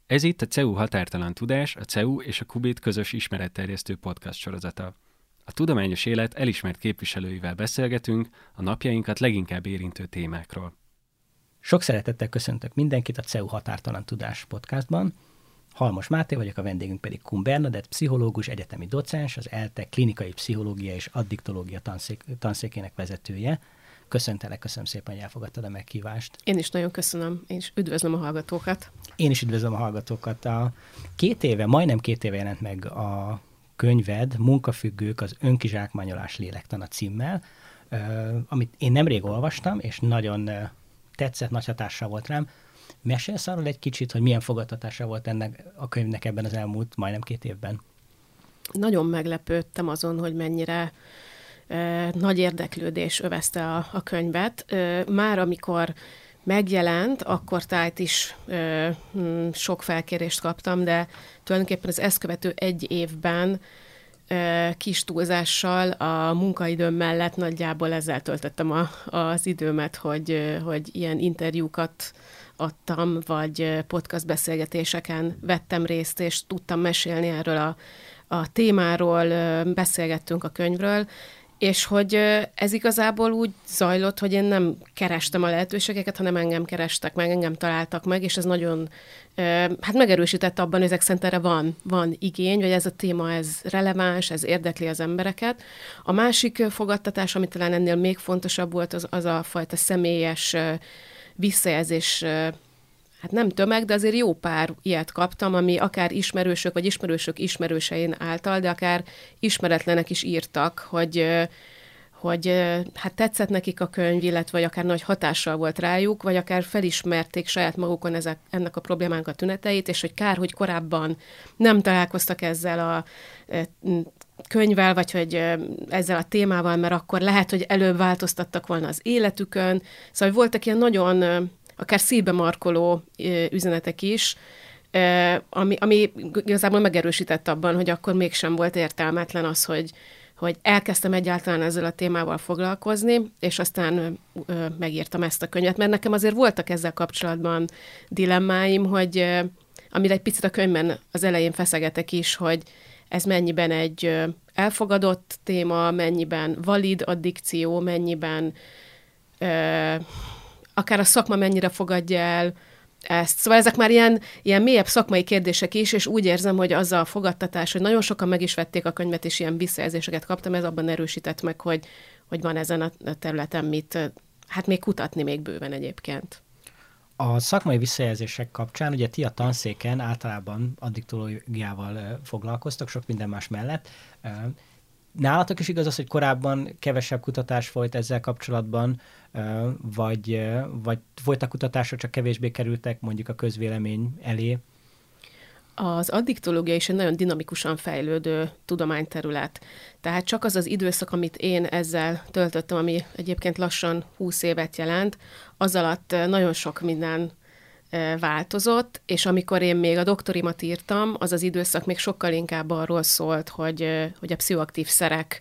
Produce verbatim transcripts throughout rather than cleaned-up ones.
Ez itt a cé e u Határtalan Tudás, a cé e u és a Kubét közös ismeretterjesztő podcast sorozata. A tudományos élet elismert képviselőivel beszélgetünk a napjainkat leginkább érintő témákról. Sok szeretettel köszöntök mindenkit a cé e u Határtalan Tudás podcastban. Halmos Máté vagyok, a vendégünk pedig Kun Bernadett, pszichológus, egyetemi docens, az ELTE klinikai pszichológia és addiktológia tanszék, tanszékének vezetője. Köszöntelek, köszönöm szépen, hogy elfogadtad a meghívást. Én is nagyon köszönöm, és üdvözlöm a hallgatókat. Én is üdvözlöm a hallgatókat. A két éve, majdnem két éve jelent meg a könyved, Munkafüggők, az önkizsákmányolás lélektana címmel, amit én nemrég olvastam, és nagyon tetszett, nagy hatással volt rám. Mesélsz arról egy kicsit, hogy milyen fogadtatása volt ennek a könyvnek ebben az elmúlt majdnem két évben? Nagyon meglepődtem azon, hogy mennyire e, nagy érdeklődés övezte a, a könyvet. E, már amikor megjelent, akkor tájt is e, m, sok felkérést kaptam, de tulajdonképpen az ezt követő egy évben e, kis túlzással a munkaidőm mellett nagyjából ezzel töltöttem a, az időmet, hogy, hogy ilyen interjúkat adtam, vagy podcast beszélgetéseken vettem részt, és tudtam mesélni erről a, a témáról, beszélgettünk a könyvről, és hogy ez igazából úgy zajlott, hogy én nem kerestem a lehetőségeket, hanem engem kerestek meg, engem találtak meg, és ez nagyon, hát megerősített abban, hogy ezek szerint erre van, van igény, vagy ez a téma, ez releváns, ez érdekli az embereket. A másik fogadtatás, ami talán ennél még fontosabb volt, az, az a fajta személyes visszajelzés, hát nem tömeg, de azért jó pár ilyet kaptam, ami akár ismerősök, vagy ismerősök ismerősein által, de akár ismeretlenek is írtak, hogy, hogy hát tetszett nekik a könyv, illetve vagy akár nagy hatással volt rájuk, vagy akár felismerték saját magukon ezek, ennek a problémának a tüneteit, és hogy kár, hogy korábban nem találkoztak ezzel a könyvvel, vagy hogy ezzel a témával, mert akkor lehet, hogy előbb változtattak volna az életükön. Szóval voltak ilyen nagyon, akár szívbe markoló üzenetek is, ami, ami igazából megerősített abban, hogy akkor mégsem volt értelmetlen az, hogy, hogy elkezdtem egyáltalán ezzel a témával foglalkozni, és aztán ö, megírtam ezt a könyvet, mert nekem azért voltak ezzel kapcsolatban dilemmáim, hogy ö, amire egy picit a könyvben az elején feszegetek is, hogy ez mennyiben egy ö, elfogadott téma, mennyiben valid addikció, mennyiben ö, akár a szakma mennyire fogadja el ezt. Szóval ezek már ilyen, ilyen mélyebb szakmai kérdések is, és úgy érzem, hogy az a fogadtatás, hogy nagyon sokan meg is vették a könyvet, és ilyen visszajelzéseket kaptam, ez abban erősített meg, hogy, hogy van ezen a területen mit, hát még kutatni még bőven egyébként. A szakmai visszajelzések kapcsán, ugye ti a tanszéken általában addiktológiával foglalkoztok, sok minden más mellett. Nálatok is igaz az, hogy korábban kevesebb kutatás folyt ezzel kapcsolatban, vagy, vagy folytak kutatások, csak kevésbé kerültek mondjuk a közvélemény elé? Az addiktológia is egy nagyon dinamikusan fejlődő tudományterület. Tehát csak az az időszak, amit én ezzel töltöttem, ami egyébként lassan húsz évet jelent, az alatt nagyon sok minden változott, és amikor én még a doktorimat írtam, az az időszak még sokkal inkább arról szólt, hogy, hogy a pszichoaktív szerek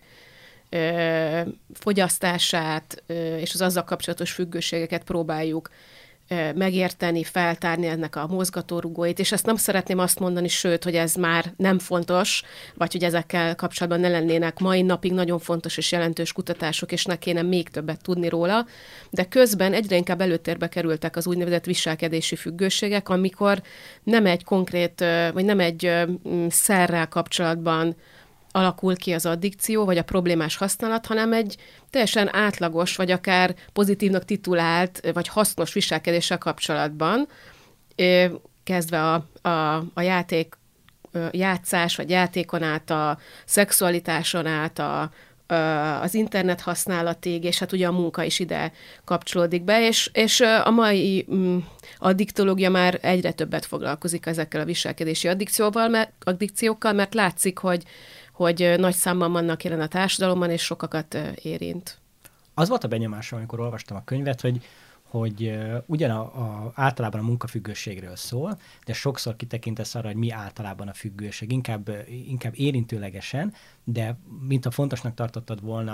fogyasztását és az azzal kapcsolatos függőségeket próbáljuk megérteni, feltárni ennek a mozgatórugóit, és ezt nem szeretném azt mondani, sőt, hogy ez már nem fontos, vagy hogy ezekkel kapcsolatban ne lennének mai napig nagyon fontos és jelentős kutatások, és ne kéne még többet tudni róla, de közben egyre inkább előtérbe kerültek az úgynevezett viselkedési függőségek, amikor nem egy konkrét, vagy nem egy szerrel kapcsolatban alakul ki az addikció, vagy a problémás használat, hanem egy teljesen átlagos, vagy akár pozitívnak titulált, vagy hasznos viselkedéssel kapcsolatban, kezdve a, a, a játék, játszás, vagy játékon át, a szexualitáson át, a, az internet használatig, és hát ugye a munka is ide kapcsolódik be, és, és a mai addiktológia már egyre többet foglalkozik ezekkel a viselkedési addikcióval, mert, addikciókkal, mert látszik, hogy hogy nagy számban vannak jelen a társadalomban, és sokakat érint. Az volt a benyomásom, amikor olvastam a könyvet, hogy, hogy ugyan a, a, általában a munkafüggőségről szól, de sokszor kitekintesz arra, hogy mi általában a függőség, inkább, inkább érintőlegesen, de mint a fontosnak tartottad volna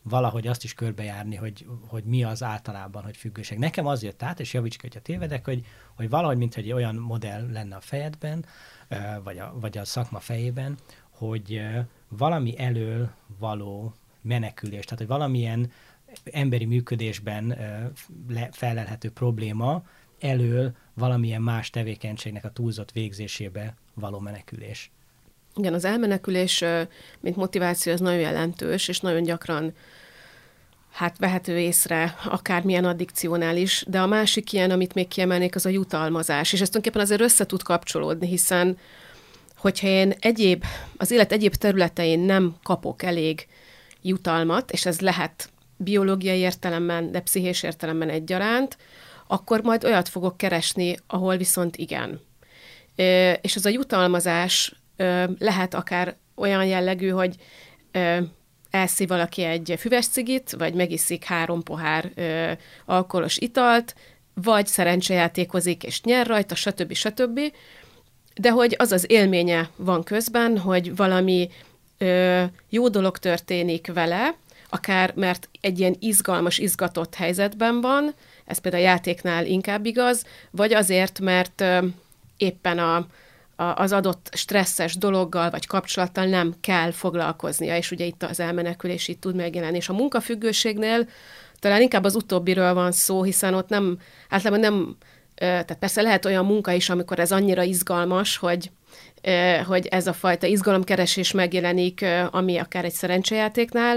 valahogy azt is körbejárni, hogy, hogy mi az általában, hogy függőség. Nekem az jött át, és javíts ki, hogyha tévedek, hogy, hogy valahogy, mint egy olyan modell lenne a fejedben, vagy a, vagy a szakma fejében, hogy valami elől való menekülés, tehát hogy valamilyen emberi működésben felelhető probléma elől valamilyen más tevékenységnek a túlzott végzésébe való menekülés. Igen, az elmenekülés, mint motiváció, az nagyon jelentős, és nagyon gyakran hát vehető észre akármilyen addikciónál is, de a másik ilyen, amit még kiemelnék, az a jutalmazás, és ez tulajdonképpen azért össze tud kapcsolódni, hiszen hogyha én egyéb, az élet egyéb területein nem kapok elég jutalmat, és ez lehet biológiai értelemben, de pszichés értelemben egyaránt, akkor majd olyat fogok keresni, ahol viszont igen. És az a jutalmazás lehet akár olyan jellegű, hogy elszív valaki egy füves cigit, vagy megiszik három pohár alkoholos italt, vagy szerencsejátékozik és nyer rajta, stb. stb. De hogy az az élménye van közben, hogy valami ö, jó dolog történik vele, akár mert egy ilyen izgalmas, izgatott helyzetben van, ez például a játéknál inkább igaz, vagy azért, mert ö, éppen a, a, az adott stresszes dologgal vagy kapcsolattal nem kell foglalkoznia, és ugye itt az elmenekülés itt tud megjelenni. És a munkafüggőségnél talán inkább az utóbbiről van szó, hiszen ott nem, általában nem, tehát persze lehet olyan munka is, amikor ez annyira izgalmas, hogy, hogy ez a fajta izgalomkeresés megjelenik, ami akár egy szerencsejátéknál,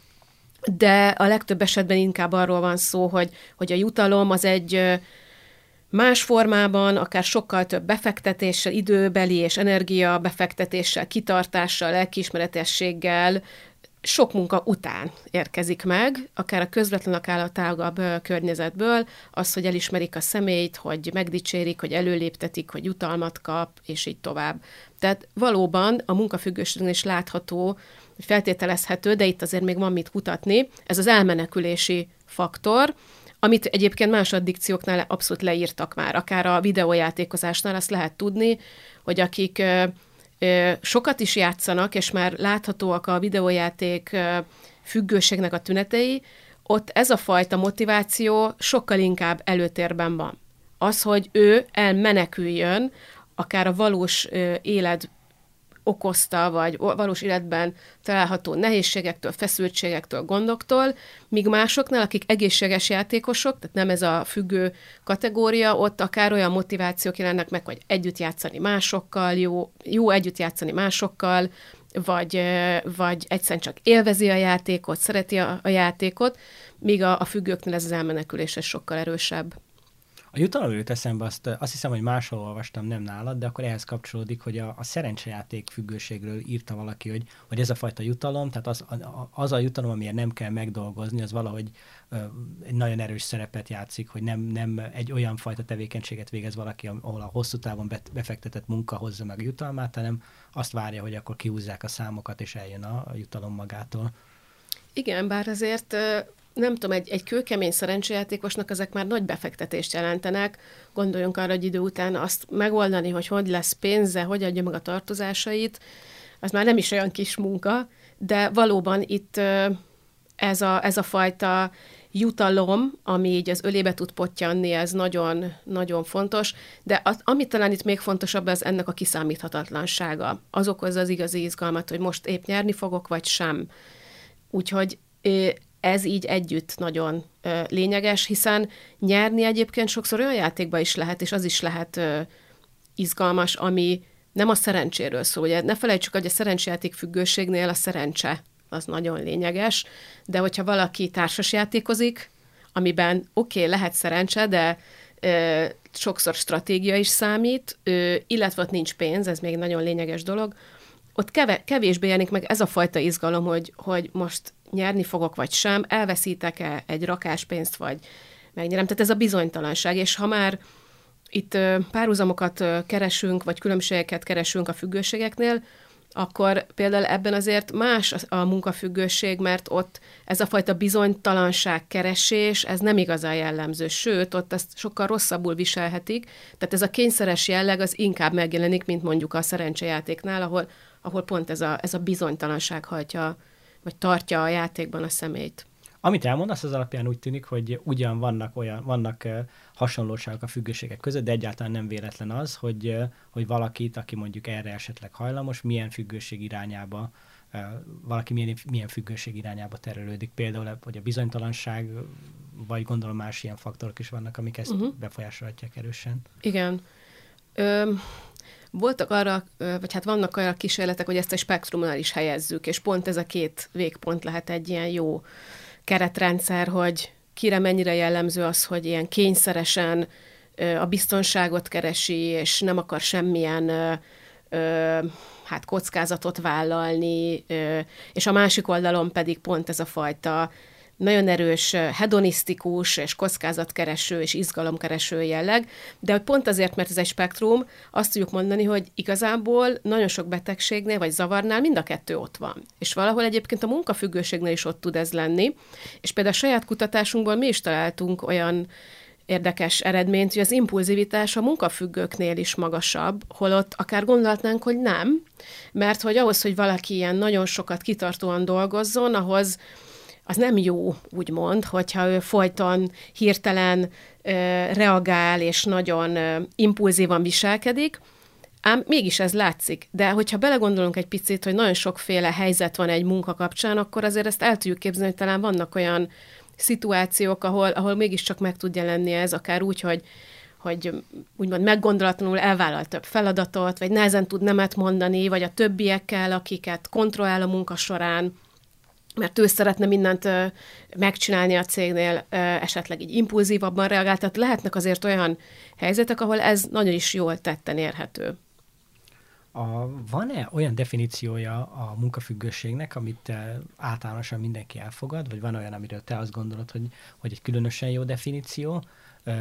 de a legtöbb esetben inkább arról van szó, hogy, hogy a jutalom az egy más formában, akár sokkal több befektetéssel, időbeli és energia befektetéssel, kitartással, lelkiismeretességgel, sok munka után érkezik meg, akár a közvetlen, akár a tágabb környezetből, az, hogy elismerik a személyt, hogy megdicsérik, hogy előléptetik, hogy jutalmat kap, és így tovább. Tehát valóban a munkafüggőségnél is látható, feltételezhető, de itt azért még van mit kutatni, ez az elmenekülési faktor, amit egyébként más addikcióknál abszolút leírtak már, akár a videójátékozásnál azt lehet tudni, hogy akik sokat is játszanak, és már láthatóak a videójáték függőségnek a tünetei, ott ez a fajta motiváció sokkal inkább előtérben van. Az, hogy ő elmeneküljön, akár a valós élet okozta, vagy valós életben található nehézségektől, feszültségektől, gondoktól, míg másoknál, akik egészséges játékosok, tehát nem ez a függő kategória, ott akár olyan motivációk jelennek meg, hogy együtt játszani másokkal, jó, jó együtt játszani másokkal, vagy, vagy egyszerűen csak élvezi a játékot, szereti a, a játékot, míg a, a függőknél ez az elmenekülés ez sokkal erősebb. A jutalom jut eszembe, azt, azt hiszem, hogy máshol olvastam, nem nálad, de akkor ehhez kapcsolódik, hogy a, a szerencsejáték függőségről írta valaki, hogy, hogy ez a fajta jutalom, tehát az a, az a jutalom, amilyen nem kell megdolgozni, az valahogy ö, egy nagyon erős szerepet játszik, hogy nem, nem egy olyan fajta tevékenységet végez valaki, ahol a hosszú távon befektetett munka hozza meg a jutalmát, hanem azt várja, hogy akkor kihúzzák a számokat, és eljön a, a jutalom magától. Igen, bár azért... nem tudom, egy, egy kőkemény szerencsejátékosnak ezek már nagy befektetést jelentenek. Gondoljunk arra, hogy idő után azt megoldani, hogy hogy lesz pénze, hogy adja meg a tartozásait, az már nem is olyan kis munka, de valóban itt ez a, ez a fajta jutalom, ami így az ölébe tud pottyanni, ez nagyon, nagyon fontos, de az, amit talán itt még fontosabb, az ennek a kiszámíthatatlansága. Az okozza az igazi izgalmat, hogy most épp nyerni fogok, vagy sem. Úgyhogy ez így együtt nagyon ö, lényeges, hiszen nyerni egyébként sokszor olyan játékban is lehet, és az is lehet ö, izgalmas, ami nem a szerencséről szól. Ugye ne felejtsük, hogy a szerencsejáték függőségnél a szerencse az nagyon lényeges, de hogyha valaki társasjátékozik, amiben oké, okay, lehet szerencse, de ö, sokszor stratégia is számít, ö, illetve ott nincs pénz, ez még nagyon lényeges dolog, ott keve, kevésbé jelenik meg ez a fajta izgalom, hogy, hogy most nyerni fogok, vagy sem, elveszítek-e egy rakás pénzt, vagy megnyerem. Tehát ez a bizonytalanság, és ha már itt párhuzamokat keresünk, vagy különbségeket keresünk a függőségeknél, akkor például ebben azért más a munkafüggőség, mert ott ez a fajta bizonytalanság keresés, ez nem igazán jellemző, sőt, ott ezt sokkal rosszabbul viselhetik, tehát ez a kényszeres jelleg az inkább megjelenik, mint mondjuk a szerencsejátéknál, ahol, ahol pont ez a, ez a bizonytalanság hajtja vagy tartja a játékban a személyt. Amit elmondasz, az alapján úgy tűnik, hogy ugyan vannak olyan, vannak uh, hasonlóságok a függőségek között, de egyáltalán nem véletlen az, hogy, uh, hogy valakit, aki mondjuk erre esetleg hajlamos, milyen függőség irányába, uh, valaki milyen, milyen függőség irányába terelődik. Például, hogy a bizonytalanság, vagy gondolom más ilyen faktorok is vannak, amik ezt uh-huh. befolyásolhatják erősen. Igen. Ö, voltak arra, vagy hát vannak arra kísérletek, hogy ezt a spektrumnál is helyezzük, és pont ez a két végpont lehet egy ilyen jó keretrendszer, hogy kire mennyire jellemző az, hogy ilyen kényszeresen ö, a biztonságot keresi, és nem akar semmilyen ö, ö, hát kockázatot vállalni, ö, és a másik oldalon pedig pont ez a fajta nagyon erős hedonisztikus és kockázatkereső és izgalomkereső jelleg, de hogy pont azért, mert ez egy spektrum, azt tudjuk mondani, hogy igazából nagyon sok betegségnél vagy zavarnál mind a kettő ott van. És valahol egyébként a munkafüggőségnél is ott tud ez lenni, és például a saját kutatásunkból mi is találtunk olyan érdekes eredményt, hogy az impulzivitás a munkafüggőknél is magasabb, holott akár gondolhatnánk, hogy nem, mert hogy ahhoz, hogy valaki ilyen nagyon sokat kitartóan dolgozzon, ahhoz az nem jó, úgymond, hogyha ő folyton hirtelen ö, reagál, és nagyon ö, impulzívan viselkedik, ám mégis ez látszik. De hogyha belegondolunk egy picit, hogy nagyon sokféle helyzet van egy munka kapcsán, akkor azért ezt el tudjuk képzelni, hogy talán vannak olyan szituációk, ahol, ahol mégiscsak meg tud jelenni ez, akár úgy, hogy, hogy úgymond meggondolatlanul elvállal több feladatot, vagy nehezen tud nemet mondani, vagy a többiekkel, akiket kontrollál a munka során, mert ő szeretne mindent ö, megcsinálni a cégnél, ö, esetleg így impulzívabban reagál. Tehát lehetnek azért olyan helyzetek, ahol ez nagyon is jól tetten érhető. A, van-e olyan definíciója a munkafüggőségnek, amit uh, általánosan mindenki elfogad, vagy van olyan, amiről te azt gondolod, hogy, hogy egy különösen jó definíció, uh,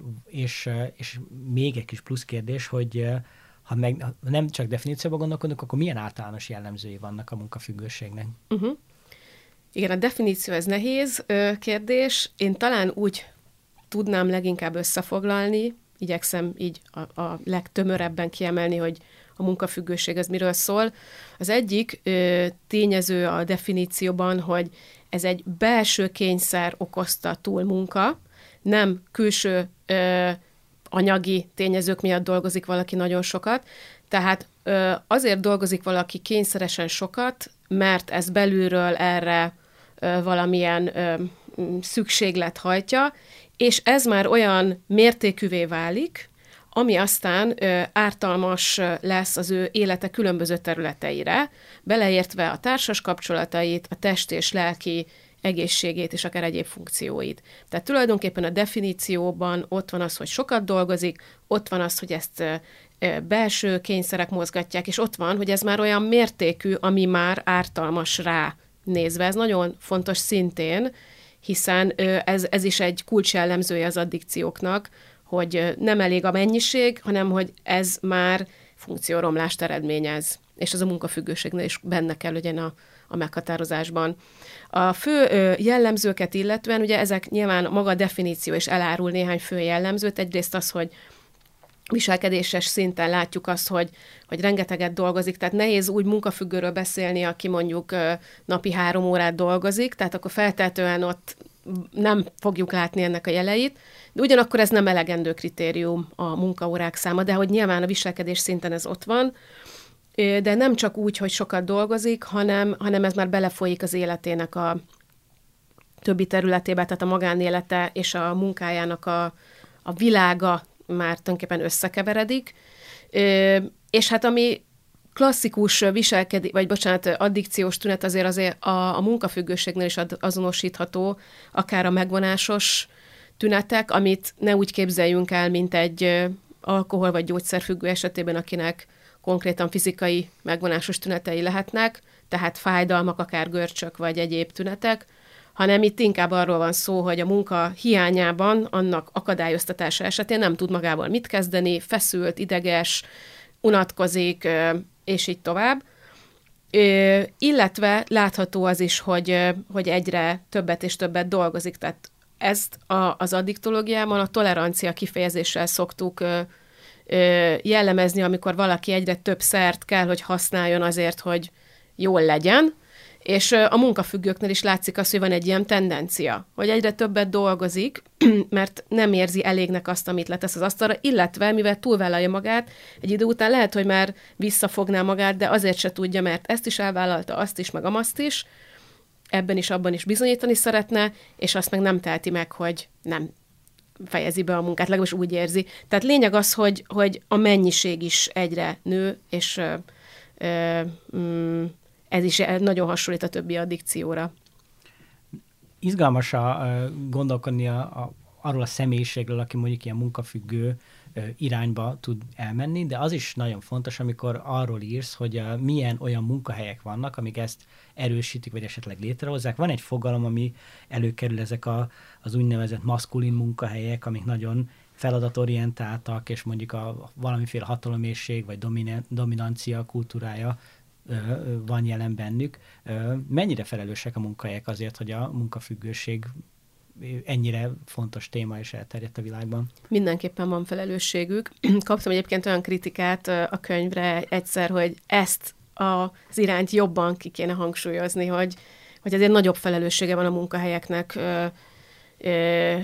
és, uh, és még egy kis plusz kérdés, hogy uh, ha, meg, ha nem csak definícióban gondolkodunk, akkor milyen általános jellemzői vannak a munkafüggőségnek? Uh-huh. Igen, a definíció ez nehéz ö, kérdés. Én talán úgy tudnám leginkább összefoglalni, igyekszem így a, a legtömörebben kiemelni, hogy a munkafüggőség az miről szól. Az egyik ö, tényező a definícióban, hogy ez egy belső kényszer okozta túlmunka, nem külső ö, anyagi tényezők miatt dolgozik valaki nagyon sokat, tehát ö, azért dolgozik valaki kényszeresen sokat, mert ez belülről erre ö, valamilyen ö, szükséglet hajtja, és ez már olyan mértékűvé válik, ami aztán ö, ártalmas lesz az ő élete különböző területeire, beleértve a társas kapcsolatait, a test és lelki egészségét és akár egyéb funkcióit. Tehát tulajdonképpen a definícióban ott van az, hogy sokat dolgozik, ott van az, hogy ezt ö, ö, belső kényszerek mozgatják, és ott van, hogy ez már olyan mértékű, ami már ártalmas rá nézve. Ez nagyon fontos szintén, hiszen ö, ez, ez is egy kulcsjellemzője az addikcióknak, hogy nem elég a mennyiség, hanem hogy ez már funkcióromlást eredményez. És ez a munkafüggőségnél is benne kell legyen a, a meghatározásban. A fő ö, jellemzőket illetően, ugye ezek nyilván maga a definíció is elárul néhány fő jellemzőt. Egyrészt az, hogy viselkedéses szinten látjuk azt, hogy, hogy rengeteget dolgozik, tehát nehéz úgy munkafüggőről beszélni, aki mondjuk ö, napi három órát dolgozik, tehát akkor feltétlenül ott nem fogjuk látni ennek a jeleit, de ugyanakkor ez nem elegendő kritérium a munkaórák száma, de hogy nyilván a viselkedés szinten ez ott van, de nem csak úgy, hogy sokat dolgozik, hanem, hanem ez már belefolyik az életének a többi területébe, tehát a magánélete és a munkájának a, a világa már tulajdonképpen összekeveredik, és hát ami klasszikus viselkedés, vagy bocsánat, addikciós tünet azért, azért a, a munkafüggőségnél is azonosítható, akár a megvonásos tünetek, amit ne úgy képzeljünk el, mint egy alkohol- vagy gyógyszerfüggő esetében, akinek konkrétan fizikai megvonásos tünetei lehetnek, tehát fájdalmak, akár görcsök, vagy egyéb tünetek, hanem itt inkább arról van szó, hogy a munka hiányában, annak akadályoztatása esetén nem tud magával mit kezdeni, feszült, ideges, unatkozik, és így tovább. Ö, illetve látható az is, hogy, hogy egyre többet és többet dolgozik. Tehát ezt a, az addiktológiában a tolerancia kifejezéssel szoktuk ö, ö, jellemezni, amikor valaki egyre több szert kell, hogy használjon azért, hogy jól legyen, És a munkafüggőknél is látszik az, hogy van egy ilyen tendencia, hogy egyre többet dolgozik, mert nem érzi elégnek azt, amit letesz az asztalra, illetve mivel túlvállalja magát, egy idő után lehet, hogy már visszafogná magát, de azért se tudja, mert ezt is elvállalta, azt is, meg amazt is, ebben is, abban is bizonyítani szeretne, és azt meg nem teheti meg, hogy nem fejezi be a munkát, legalábbis úgy érzi. Tehát lényeg az, hogy, hogy a mennyiség is egyre nő, és ö, ö, mm, ez is nagyon hasonlít a többi addikcióra. Izgalmas a, gondolkodni a, a, arról a személyiségről, aki mondjuk ilyen munkafüggő irányba tud elmenni, de az is nagyon fontos, amikor arról írsz, hogy a, milyen olyan munkahelyek vannak, amik ezt erősítik, vagy esetleg létrehozzák. Van egy fogalom, ami előkerül, ezek a, az úgynevezett maszkulin munkahelyek, amik nagyon feladatorientáltak, és mondjuk a valamiféle hatalomészség, vagy domine, dominancia kultúrája ö, ö, van jelen bennük. Ö, mennyire felelősek a munkahelyek azért, hogy a munkafüggőség ennyire fontos téma és elterjedt a világban? Mindenképpen van felelősségük. Kaptam egyébként olyan kritikát a könyvre egyszer, hogy ezt az irányt jobban ki kéne hangsúlyozni, hogy, hogy azért nagyobb felelőssége van a munkahelyeknek ö, ö,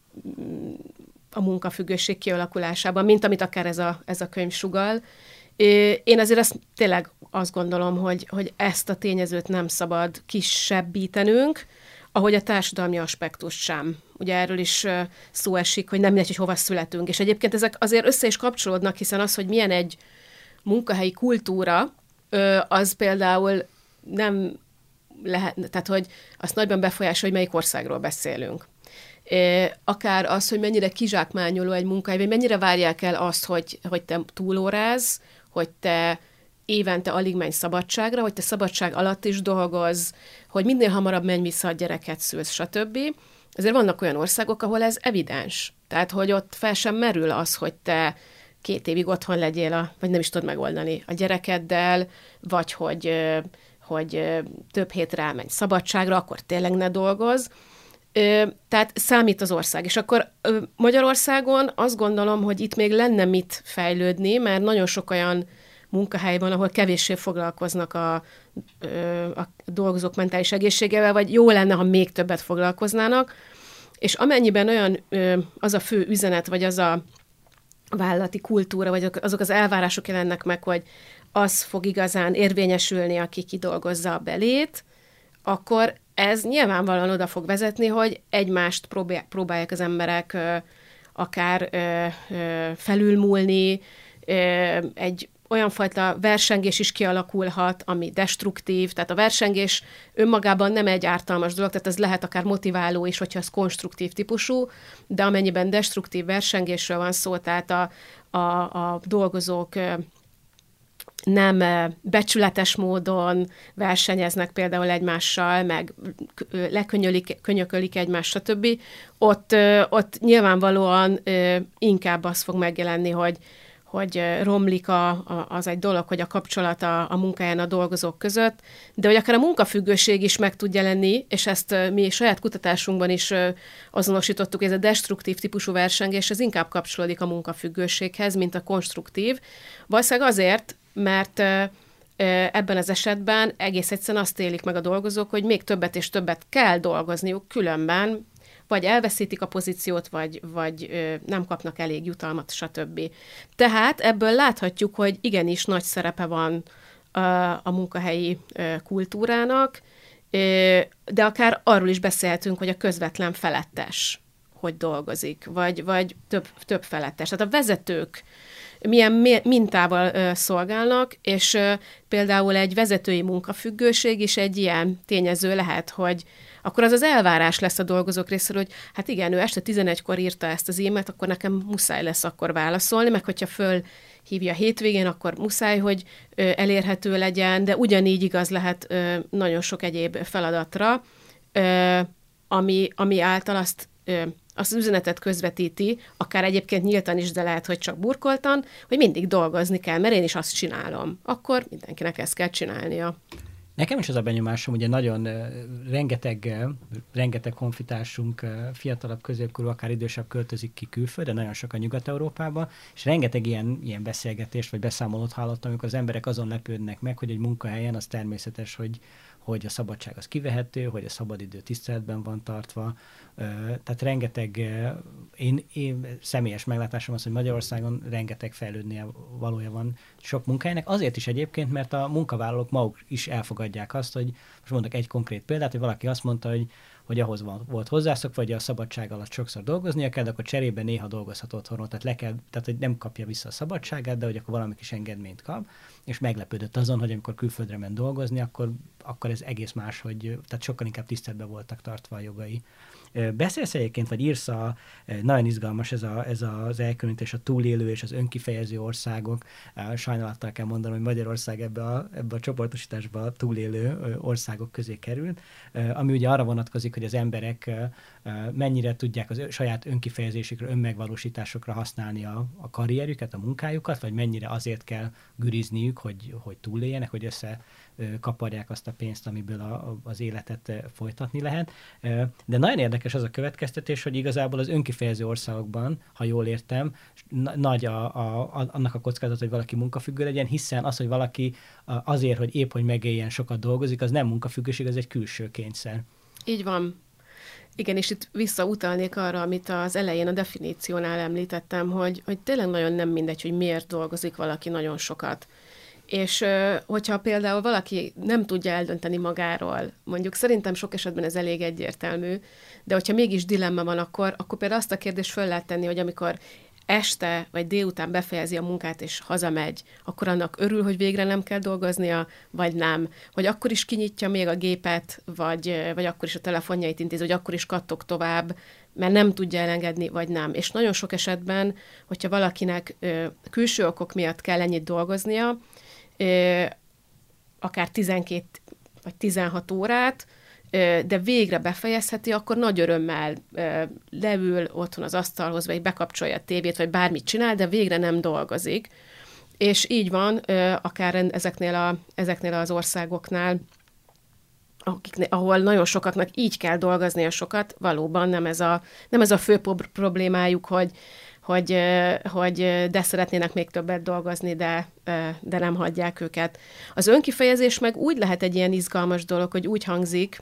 a munkafüggőség kialakulásában, mint amit akár ez a, ez a könyv sugall. Én azért azt tényleg azt gondolom, hogy, hogy ezt a tényezőt nem szabad kisebbítenünk, ahogy a társadalmi aspektust sem. Ugye erről is szó esik, hogy nem mindegy, hogy hova születünk. És egyébként ezek azért össze is kapcsolódnak, hiszen az, hogy milyen egy munkahelyi kultúra, az például nem lehet, tehát hogy azt nagyban befolyásolja, hogy melyik országról beszélünk. Akár az, hogy mennyire kizsákmányoló egy munkahely, vagy mennyire várják el azt, hogy, hogy te túlóráz, hogy te évente alig menj szabadságra, hogy te szabadság alatt is dolgozz, hogy minél hamarabb menj vissza, a gyereket szülsz, stb. Azért vannak olyan országok, ahol ez evidens. Tehát, hogy ott fel sem merül az, hogy te két évig otthon legyél, a, vagy nem is tudod megoldani a gyerekeddel, vagy hogy, hogy több hétre elmenj szabadságra, akkor tényleg ne dolgozz. Tehát számít az ország. És akkor Magyarországon azt gondolom, hogy itt még lenne mit fejlődni, mert nagyon sok olyan munkahely van, ahol kevéssé foglalkoznak a, a dolgozók mentális egészségével, vagy jó lenne, ha még többet foglalkoznának, és amennyiben olyan az a fő üzenet, vagy az a vállalati kultúra, vagy azok az elvárások jelennek meg, hogy az fog igazán érvényesülni, aki kidolgozza a belét, akkor ez nyilvánvalóan oda fog vezetni, hogy egymást próbálják az emberek akár felülmúlni, egy olyan fajta versengés is kialakulhat, ami destruktív, tehát a versengés önmagában nem egy ártalmas dolog, tehát ez lehet akár motiváló is, hogyha ez konstruktív típusú, de amennyiben destruktív versengésről van szó, tehát a, a, a dolgozók nem becsületes módon versenyeznek például egymással, meg lekönyölik, könyökölik egymást, stb. Ott, ott nyilvánvalóan inkább az fog megjelenni, hogy hogy romlik a, a, az egy dolog, hogy a kapcsolat a, a munkáján a dolgozók között, de hogy akár a munkafüggőség is meg tud jelenni, és ezt mi saját kutatásunkban is azonosítottuk, hogy ez a destruktív típusú versengés, ez inkább kapcsolódik a munkafüggőséghez, mint a konstruktív. Valószínűleg azért, mert ebben az esetben egész egyszerűen azt élik meg a dolgozók, hogy még többet és többet kell dolgozniuk, különben vagy elveszítik a pozíciót, vagy, vagy ö, nem kapnak elég jutalmat, stb. Tehát ebből láthatjuk, hogy igenis nagy szerepe van a, a munkahelyi ö, kultúrának, ö, de akár arról is beszélhetünk, hogy a közvetlen felettes hogy dolgozik, vagy, vagy több, több felettes. Tehát a vezetők milyen mintával ö, szolgálnak, és ö, például egy vezetői munkafüggőség is egy ilyen tényező lehet, hogy akkor az az elvárás lesz a dolgozók részéről, hogy hát igen, ő este tizenegykor írta ezt az e-mailt, akkor nekem muszáj lesz akkor válaszolni, meg hogyha fölhívja hétvégén, akkor muszáj, hogy ö, elérhető legyen, de ugyanígy igaz lehet ö, nagyon sok egyéb feladatra, ö, ami, ami által azt, ö, azt az üzenetet közvetíti, akár egyébként nyíltan is, de lehet, hogy csak burkoltan, hogy mindig dolgozni kell, mert én is azt csinálom. Akkor mindenkinek ezt kell csinálnia. Nekem is az a benyomásom, ugye nagyon uh, rengeteg, uh, rengeteg honfitársunk, uh, fiatalabb, középkorú, akár idősebb költözik ki külföldre, nagyon sokan Nyugat-Európába, és rengeteg ilyen, ilyen beszélgetést vagy beszámolót hallottam, amikor az emberek azon lepődnek meg, hogy egy munkahelyen az természetes, hogy, hogy a szabadság az kivehető, hogy a szabadidő tiszteletben van tartva. Tehát rengeteg, én, én személyes meglátásom az, hogy Magyarországon rengeteg fejlődnie valója van sok munkahelynek. Azért is egyébként, mert a munkavállalók maguk is elfogadják azt, hogy most mondok egy konkrét példát, hogy valaki azt mondta, hogy hogy ahhoz van, volt hozzászokva, vagy a szabadság alatt sokszor dolgoznia kell, de akkor cserébe néha dolgozhat otthonról, tehát, le kell, tehát hogy nem kapja vissza a szabadságát, de hogy akkor valami kis engedményt kap, és meglepődött azon, hogy amikor külföldre ment dolgozni, akkor, akkor ez egész más, hogy, tehát sokkal inkább tiszteletben voltak tartva a jogai. Beszélsz egyébként, vagy írsz, a, nagyon izgalmas ez, a, ez az elkülönítés, a túlélő és az önkifejező országok. Sajnálattal kell mondanom, hogy Magyarország ebbe a, ebbe a csoportosításba a túlélő országok közé került, ami ugye arra vonatkozik, hogy az emberek mennyire tudják az saját önkifejezésükre, önmegvalósításokra használni a, a karrierjüket, a munkájukat, vagy mennyire azért kell gürizniük, hogy, hogy túléljenek, hogy össze kaparják azt a pénzt, amiből a, az életet folytatni lehet. De nagyon érdekes az a következtetés, hogy igazából az önkifejező országokban, ha jól értem, nagy a, a, a, annak a kockázat, hogy valaki munkafüggő legyen, hiszen az, hogy valaki azért, hogy épp hogy megéljen, sokat dolgozik, az nem munkafüggőség, az egy külső kényszer. Így van. Igen, és itt visszautalnék arra, amit az elején a definíciónál említettem, hogy, hogy tényleg nagyon nem mindegy, hogy miért dolgozik valaki nagyon sokat. És hogyha például valaki nem tudja eldönteni magáról, mondjuk szerintem sok esetben ez elég egyértelmű, de hogyha mégis dilemma van, akkor, akkor például azt a kérdést föl lehet tenni, hogy amikor este vagy délután befejezi a munkát és hazamegy, akkor annak örül, hogy végre nem kell dolgoznia, vagy nem. Vagy akkor is kinyitja még a gépet, vagy, vagy akkor is a telefonjait intéz, vagy akkor is kattog tovább, mert nem tudja elengedni, vagy nem. És nagyon sok esetben, hogyha valakinek ö, külső okok miatt kell ennyit dolgoznia, ö, akár tizenkét vagy tizenhat órát, de végre befejezheti, akkor nagy örömmel leül otthon az asztalhoz, vagy bekapcsolja a tévét, vagy bármit csinál, de végre nem dolgozik. És így van, akár ezeknél, a, ezeknél az országoknál, akiknél, ahol nagyon sokaknak így kell dolgoznia sokat, valóban nem ez a, nem ez a fő problémájuk, hogy, hogy, hogy de szeretnének még többet dolgozni, de, de nem hagyják őket. Az önkifejezés meg úgy lehet egy ilyen izgalmas dolog, hogy úgy hangzik,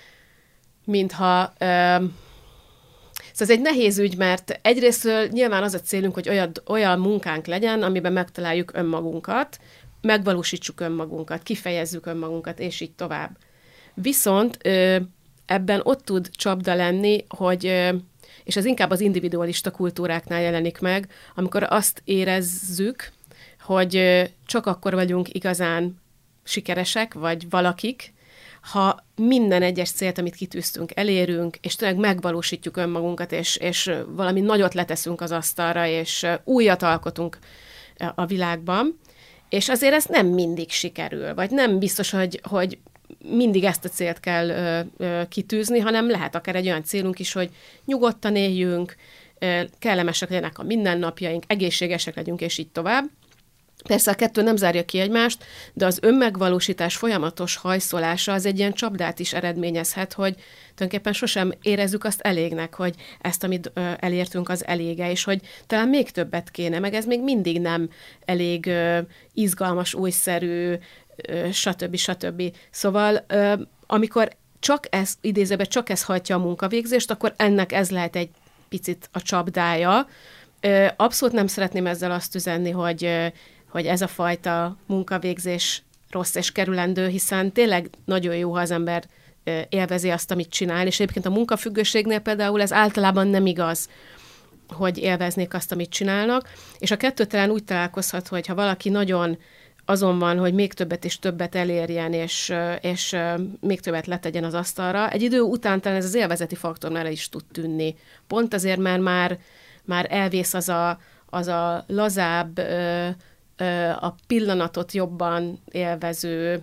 mintha... Ö, szóval ez egy nehéz ügy, mert egyrésztről nyilván az a célunk, hogy olyan, olyan munkánk legyen, amiben megtaláljuk önmagunkat, megvalósítsuk önmagunkat, kifejezzük önmagunkat, és így tovább. Viszont ö, ebben ott tud csapda lenni, hogy, ö, és ez inkább az individualista kultúráknál jelenik meg, amikor azt érezzük, hogy ö, csak akkor vagyunk igazán sikeresek, vagy valakik, ha minden egyes célt, amit kitűztünk, elérünk, és tényleg megvalósítjuk önmagunkat, és, és valami nagyot leteszünk az asztalra, és újat alkotunk a világban, és azért ez nem mindig sikerül, vagy nem biztos, hogy, hogy mindig ezt a célt kell ö, ö, kitűzni, hanem lehet akár egy olyan célunk is, hogy nyugodtan éljünk, ö, kellemesek legyenek a mindennapjaink, egészségesek legyünk, és így tovább. Persze a kettő nem zárja ki egymást, de az önmegvalósítás folyamatos hajszolása az egy ilyen csapdát is eredményezhet, hogy tulajdonképpen sosem érezzük azt elégnek, hogy ezt, amit ö, elértünk, az elége, és hogy talán még többet kéne, meg ez még mindig nem elég ö, izgalmas, újszerű, ö, stb. stb. Szóval ö, amikor csak ez, idézőben csak ez hajtja a munkavégzést, akkor ennek ez lehet egy picit a csapdája. Ö, abszolút nem szeretném ezzel azt üzenni, hogy ö, hogy ez a fajta munkavégzés rossz és kerülendő, hiszen tényleg nagyon jó, ha az ember élvezi azt, amit csinál, és egyébként a munkafüggőségnél például ez általában nem igaz, hogy élveznék azt, amit csinálnak, és a kettő talán úgy találkozhat, hogy ha valaki nagyon azon van, hogy még többet és többet elérjen, és, és még többet letegyen az asztalra, egy idő után talán ez az élvezeti faktornál is tud tűnni. Pont azért, mert már, már elvész az a, az a lazább, a pillanatot jobban élvező,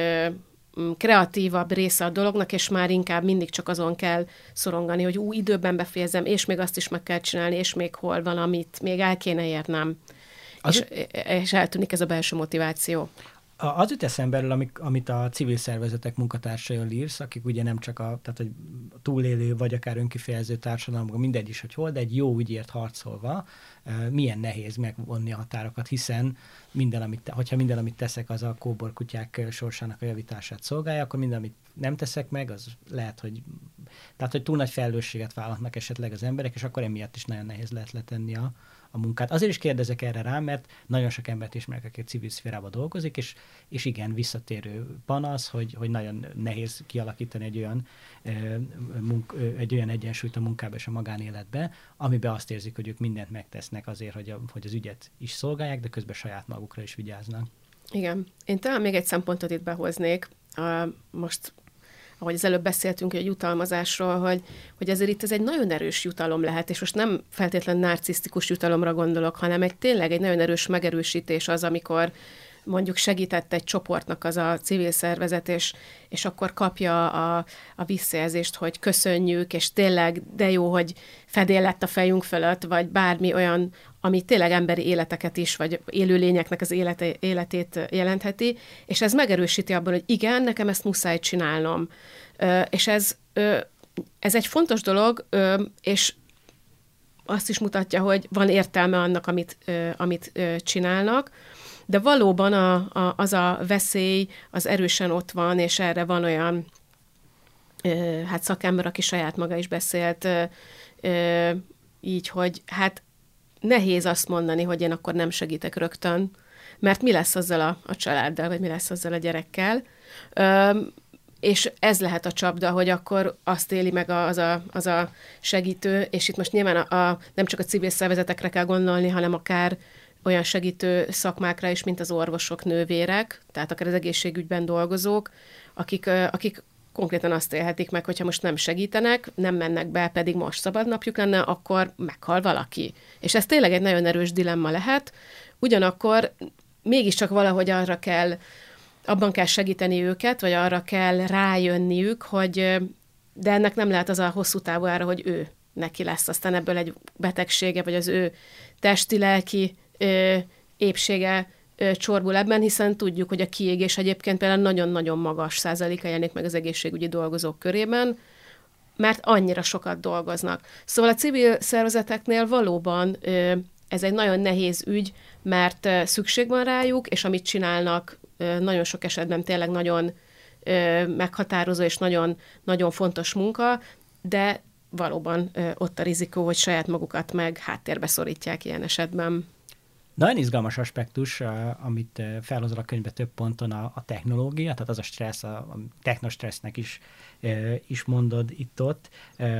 kreatívabb része a dolognak, és már inkább mindig csak azon kell szorongani, hogy ú, időben befejezem, és még azt is meg kell csinálni, és még hol valamit, még el kéne érnem. És, és eltűnik ez a belső motiváció. Az jut eszembe belőle, amit a civil szervezetek munkatársairól írsz, akik ugye nem csak a, tehát, hogy túlélő, vagy akár önkifejező társadalomban, mindegy is, hogy hol, de egy jó ügyért harcolva, milyen nehéz megvonni a határokat, hiszen minden, amit, hogyha minden, amit teszek, az a kóborkutyák sorsának a javítását szolgálja, akkor minden, amit nem teszek meg, az lehet, hogy, tehát, hogy túl nagy felelősséget vállalnak esetleg az emberek, és akkor emiatt is nagyon nehéz lehet letenni a, a munkát. Azért is kérdezek erre rá, mert nagyon sok embert ismerek, aki civil szférában dolgozik, és, és igen, visszatérő panasz, hogy, hogy nagyon nehéz kialakítani egy olyan, munk, egy olyan egyensúlyt a munkába és a magánéletbe, amiben azt érzik, hogy ők mindent megtesznek azért, hogy, a, hogy az ügyet is szolgálják, de közben saját magukra is vigyáznak. Igen. Én talán még egy szempontot itt behoznék. Most ahogy az előbb beszéltünk egy jutalmazásról, hogy, hogy ezért itt ez egy nagyon erős jutalom lehet, és most nem feltétlenül narcisztikus jutalomra gondolok, hanem egy tényleg egy nagyon erős megerősítés az, amikor mondjuk segített egy csoportnak az a civil szervezet, és, és akkor kapja a, a visszajelzést, hogy köszönjük, és tényleg de jó, hogy fedél lett a fejünk fölött, vagy bármi olyan, ami tényleg emberi életeket is, vagy élőlényeknek az élete, életét jelentheti, és ez megerősíti abban, hogy igen, nekem ezt muszáj csinálnom. Ö, és ez, ö, ez egy fontos dolog, ö, és azt is mutatja, hogy van értelme annak, amit, ö, amit ö, csinálnak, de valóban a, a, az a veszély az erősen ott van, és erre van olyan ö, hát szakember, aki saját maga is beszélt, ö, ö, így, hogy hát nehéz azt mondani, hogy én akkor nem segítek rögtön, mert mi lesz azzal a, a családdal, vagy mi lesz azzal a gyerekkel. Ö, és ez lehet a csapda, hogy akkor azt éli meg az a, az a segítő, és itt most nyilván a, a, nem csak a civil szervezetekre kell gondolni, hanem akár olyan segítő szakmákra is, mint az orvosok, nővérek, tehát akár az egészségügyben dolgozók, akik, akik konkrétan azt élhetik meg, hogyha most nem segítenek, nem mennek be, pedig most szabad napjuk lenne, akkor meghal valaki. És ez tényleg egy nagyon erős dilemma lehet. Ugyanakkor mégiscsak valahogy arra kell, abban kell segíteni őket, vagy arra kell rájönniük, hogy de ennek nem lehet az a hosszú távú ára, hogy ő neki lesz aztán ebből egy betegsége, vagy az ő testi-lelki ö, épsége ö, csorbul ebben, hiszen tudjuk, hogy a kiégés egyébként például nagyon-nagyon magas százaléka jelenik meg az egészségügyi dolgozók körében, mert annyira sokat dolgoznak. Szóval a civil szervezeteknél valóban ö, ez egy nagyon nehéz ügy, mert ö, szükség van rájuk, és amit csinálnak, ö, nagyon sok esetben tényleg nagyon ö, meghatározó és nagyon, nagyon fontos munka, de valóban ö, ott a rizikó, hogy saját magukat meg háttérbe szorítják ilyen esetben. Nagyon izgalmas aspektus, amit felhozol a könyvbe több ponton, a, a technológia, tehát az a stressz, a, a technostressznek is, is mondod itt-ott.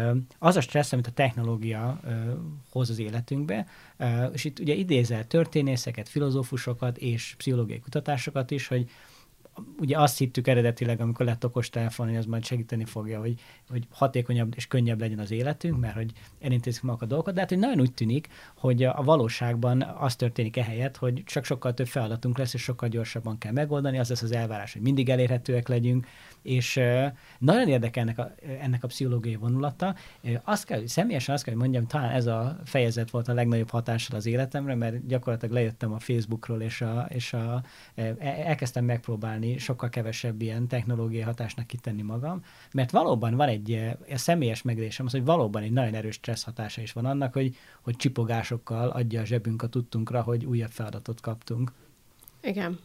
Az a stressz, amit a technológia hoz az életünkbe, és itt ugye idézel történészeket, filozófusokat és pszichológiai kutatásokat is, hogy ugye azt hittük eredetileg, amikor lett okostelefon, hogy az majd segíteni fogja, hogy, hogy hatékonyabb és könnyebb legyen az életünk, mert hogy elintézzük meg a dolgokat, de hát hogy nagyon úgy tűnik, hogy a valóságban az történik ehelyett, hogy csak sokkal több feladatunk lesz, és sokkal gyorsabban kell megoldani, az lesz az elvárás, hogy mindig elérhetőek legyünk, és uh, nagyon érdekel ennek a, ennek a pszichológiai vonulata. Uh, azt kell, személyesen azt kell, hogy mondjam, talán ez a fejezet volt a legnagyobb hatással az életemre, mert gyakorlatilag lejöttem a Facebookról, és, a, és a, elkezdtem megpróbálni sokkal kevesebb ilyen technológiai hatásnak kitenni magam, mert valóban van egy a személyes megélésem az, hogy valóban egy nagyon erős stressz hatása is van annak, hogy, hogy csipogásokkal adja a zsebünk a tudtunkra, hogy újabb feladatot kaptunk. Igen.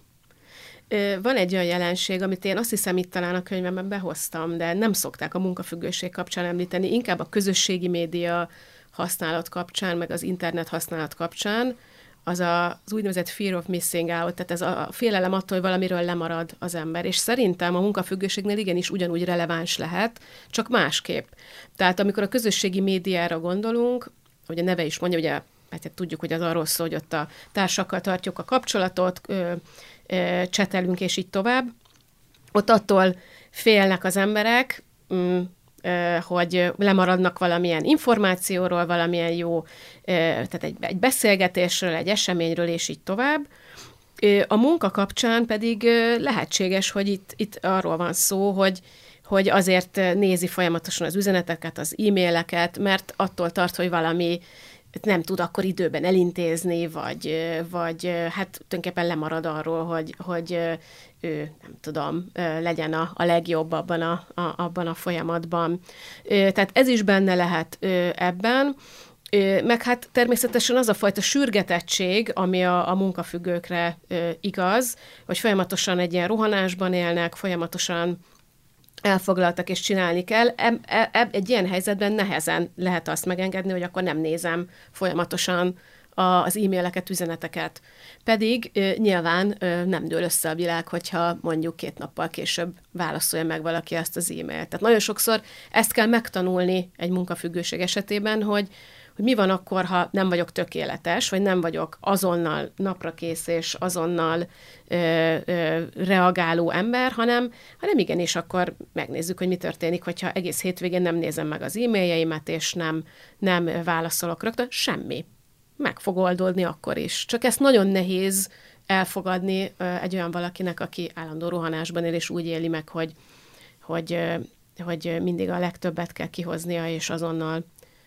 Van egy olyan jelenség, amit én azt hiszem itt talán a könyvemben behoztam, de nem szokták a munkafüggőség kapcsán említeni, inkább a közösségi média használat kapcsán, meg az internet használat kapcsán, az a, az úgynevezett fear of missing out, tehát ez a félelem attól, hogy valamiről lemarad az ember. És szerintem a munkafüggőségnél igenis ugyanúgy releváns lehet, csak másképp. Tehát amikor a közösségi médiára gondolunk, hogy a neve is mondja, ugye hát tudjuk, hogy az arról szól, hogy ott a társakkal tartjuk a kapcsolatot, ö, ö, csetelünk, és így tovább. Ott attól félnek az emberek, mm, hogy lemaradnak valamilyen információról, valamilyen jó, tehát egy, egy beszélgetésről, egy eseményről, és így tovább. A munka kapcsán pedig lehetséges, hogy itt, itt arról van szó, hogy, hogy azért nézi folyamatosan az üzeneteket, az e-maileket, mert attól tart, hogy valami nem tud akkor időben elintézni, vagy, vagy hát tulajdonképpen lemarad arról, hogy, hogy ő, nem tudom, legyen a, a legjobb abban a, a, abban a folyamatban. Tehát ez is benne lehet ebben, meg hát természetesen az a fajta sürgetettség, ami a, a munkafüggőkre igaz, hogy folyamatosan egy ilyen rohanásban élnek, folyamatosan elfoglaltak és csinálni kell. E, e, egy ilyen helyzetben nehezen lehet azt megengedni, hogy akkor nem nézem folyamatosan a, az e-maileket, üzeneteket. Pedig e, nyilván e, nem dől össze a világ, hogyha mondjuk két nappal később válaszolja meg valaki ezt az e-mailt. Tehát nagyon sokszor ezt kell megtanulni egy munkafüggőség esetében, hogy hogy mi van akkor, ha nem vagyok tökéletes, vagy nem vagyok azonnal naprakész és azonnal ö, ö, reagáló ember, hanem, hanem igenis akkor megnézzük, hogy mi történik, hogyha egész hétvégén nem nézem meg az e-mailjeimet, és nem, nem válaszolok rögtön, semmi. Meg fog oldódni akkor is. Csak ezt nagyon nehéz elfogadni ö, egy olyan valakinek, aki állandó rohanásban él, és úgy éli meg, hogy, hogy, ö, hogy mindig a legtöbbet kell kihoznia, és azonnal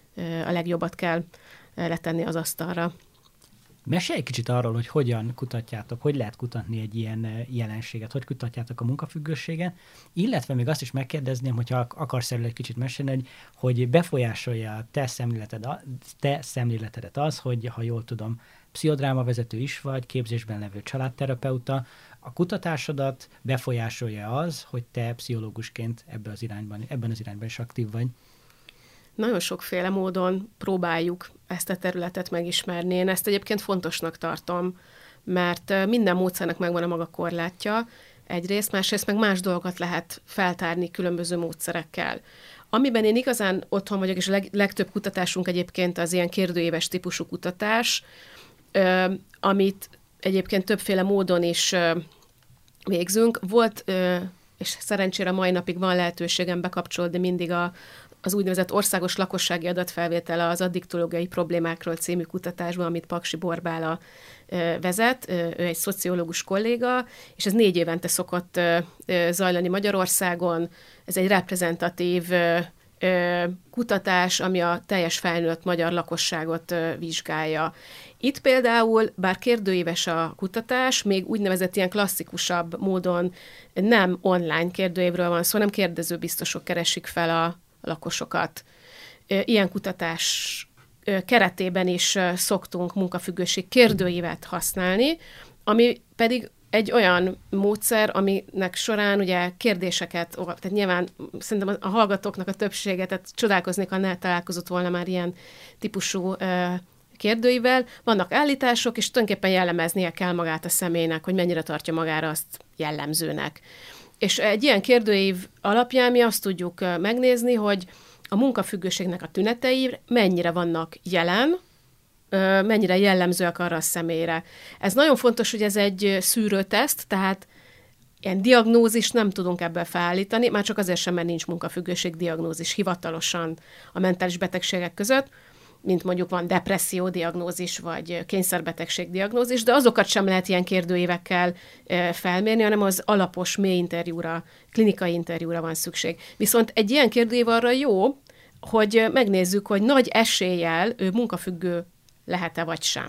a legjobbat kell letenni az asztalra. Mesélj egy kicsit arról, hogy hogyan kutatjátok, hogy lehet kutatni egy ilyen jelenséget, hogy kutatjátok a munkafüggőségen, illetve még azt is megkérdezném, hogyha akarsz erről egy kicsit mesélni, hogy, hogy befolyásolja a te, szemléleted, te szemléletedet az, hogy, ha jól tudom, pszichodráma vezető is vagy, képzésben levő családterapeuta, a kutatásodat befolyásolja az, hogy te pszichológusként ebben az irányban, ebben az irányban is aktív vagy. Nagyon sokféle módon próbáljuk ezt a területet megismerni. Én ezt egyébként fontosnak tartom, mert minden módszernek megvan a maga korlátja, egyrészt, másrészt meg más dolgokat lehet feltárni különböző módszerekkel. Amiben én igazán otthon vagyok, és a leg, legtöbb kutatásunk egyébként az ilyen kérdőéves típusú kutatás, amit egyébként többféle módon is végzünk. Volt, és szerencsére mai napig van lehetőségem bekapcsolódni mindig a az úgynevezett országos lakossági adatfelvétele az addiktológiai problémákról című kutatásban, amit Paksi Borbála vezet, ő egy szociológus kolléga, és ez négy évente szokott zajlani Magyarországon. Ez egy reprezentatív kutatás, ami a teljes felnőtt magyar lakosságot vizsgálja. Itt például, bár kérdőíves a kutatás, még úgynevezett ilyen klasszikusabb módon nem online kérdőívről van szó, hanem kérdezőbiztosok keresik fel a lakosokat. Ilyen kutatás keretében is szoktunk munkafüggőség kérdőívet használni, ami pedig egy olyan módszer, aminek során ugye kérdéseket, tehát nyilván szerintem a hallgatóknak a többsége, tehát csodálkoznék, ha ne találkozott volna már ilyen típusú kérdőivel. Vannak állítások, és tulajdonképpen jellemeznie kell magát a személynek, hogy mennyire tartja magára azt jellemzőnek. És egy ilyen kérdőív alapján mi azt tudjuk megnézni, hogy a munkafüggőségnek a tünetei mennyire vannak jelen, mennyire jellemzőek arra a személyre. Ez nagyon fontos, hogy ez egy szűrőteszt, tehát ilyen diagnózist nem tudunk ebből felállítani, már csak azért sem, mert nincs munkafüggőség diagnózis hivatalosan a mentális betegségek között, mint mondjuk van depresszió diagnózis, vagy kényszerbetegség diagnózis, de azokat sem lehet ilyen kérdőívekkel felmérni, hanem az alapos mély interjúra, klinikai interjúra van szükség. Viszont egy ilyen kérdőív arra jó, hogy megnézzük, hogy nagy eséllyel ő munkafüggő lehet-e vagy sem.